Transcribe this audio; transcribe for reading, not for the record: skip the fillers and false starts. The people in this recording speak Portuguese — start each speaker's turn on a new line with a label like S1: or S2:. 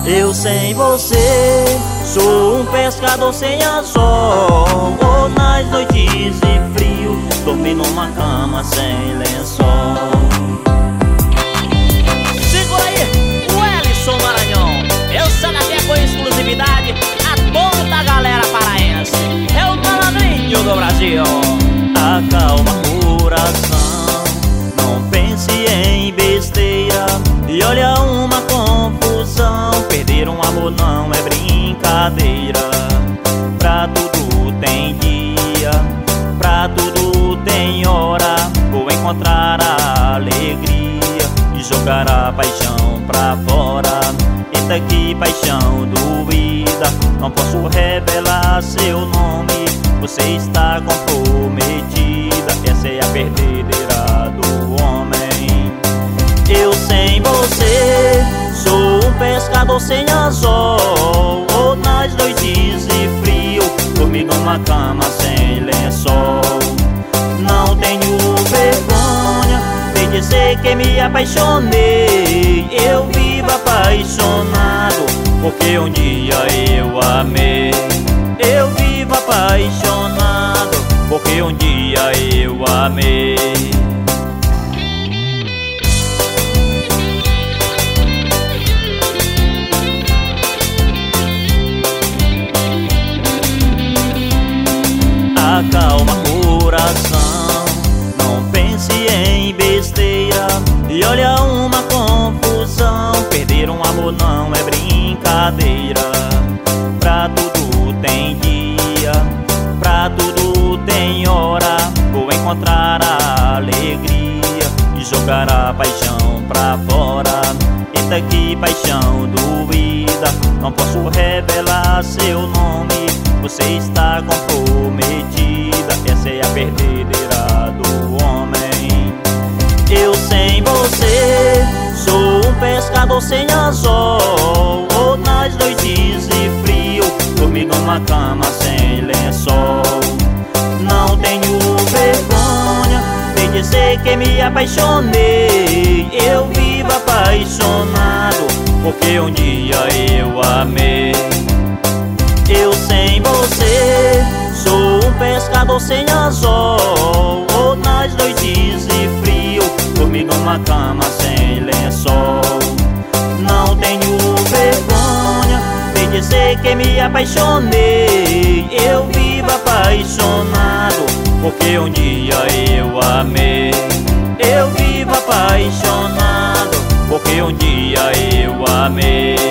S1: Eu sem você sou um pescador sem anzol, ou nas noites de frio dormi numa cama sem lençol.
S2: Segura aí, o Ellison Maranhão. Eu sou daqui com exclusividade a toda a galera paraense. É o malandrinho do Brasil.
S1: Acalma coração, não pense em besteira. E olha uma confusão, perder um amor não é brincadeira. Pra tudo tem dia, pra tudo tem hora. Vou encontrar a alegria e jogar a paixão pra fora. Eita, que paixão doída, não posso revelar seu nome. Você está comprometida, essa é a perdedeira do homem. Eu sem você sou um pescador sem anzol, ou nas noites de frio dormi numa cama sem lençol. Não tenho vergonha de dizer que me apaixonei. Eu vivo apaixonado porque um dia eu amei. Eu vivo apaixonado porque um dia eu amei. Acalma coração, não pense em besteira. E olha uma confusão, perder um amor não é brincadeira. Pra tudo tem dia, pra tudo tem hora. Vou encontrar a alegria e jogar a paixão pra fora. Eita, que paixão doída, não posso revelar seu nome. Você está comprometida, essa é a perdedeira do homem. Eu sem você sou um pescador sem anzol, ou nas noites de frio dormi numa cama sem lençol. Não tenho vergonha de dizer que me apaixonei. Eu vivo apaixonado porque um dia eu amei. Eu sem você sou um pescador sem anzol, ou nas noites de frio dormi numa cama sem lençol. Não tenho vergonha de dizer que me apaixonei. Eu vivo apaixonado porque um dia eu amei. Eu vivo apaixonado porque um dia eu amei.